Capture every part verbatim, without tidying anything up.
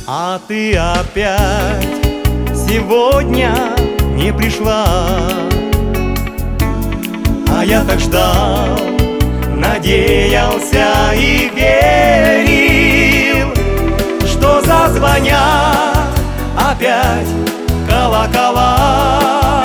А ты опять сегодня не пришла. А я так ждал, надеялся и верил, что зазвонят опять колокола,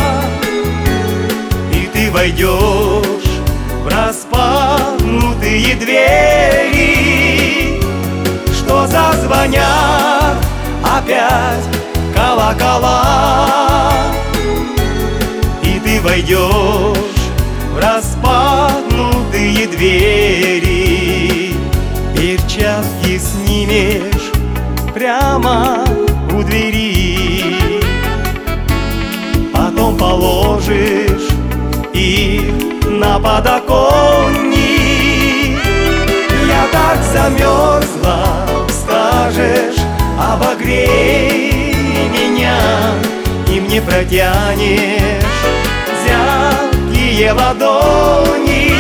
и ты войдешь в распахнутые двери, что зазвонят опять колокола, и ты войдешь в распахнутые двери. Перчатки снимешь прямо у двери, потом положишь их на подоконник. Я так замерзла, скажешь, обогрей меня, и мне протянешь зябкие ладони.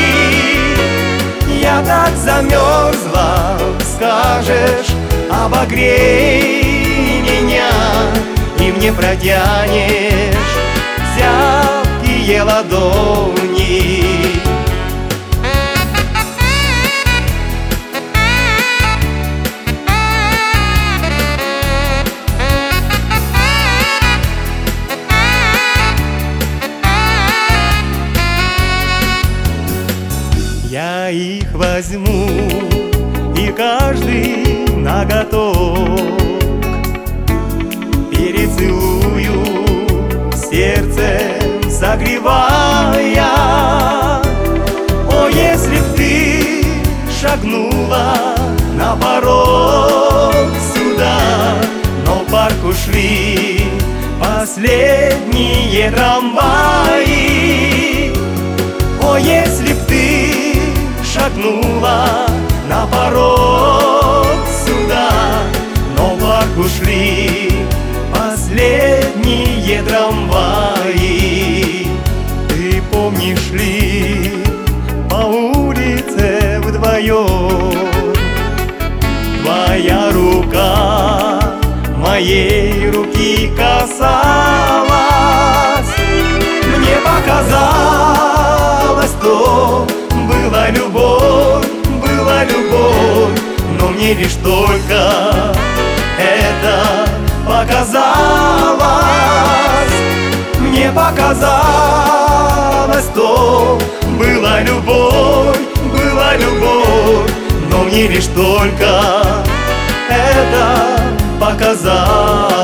Я так замерзла, скажешь, обогрей меня, и мне протянешь зябкие ладони. Я их возьму, и каждый наготок перецелую, сердцем согревая. О, если б ты шагнула на порог сюда, но в парк ушли последние трамваи. О, если б ты шагнула на порог сюда, но в парк ушли последние трамваи. Ты помнишь ли, по улице вдвоем твоя рука моей руки касалась? Мне показалось, то была любовь, была любовь, но мне лишь только это показалось. Мне показалось, то была любовь, была любовь, но мне лишь только это показалось.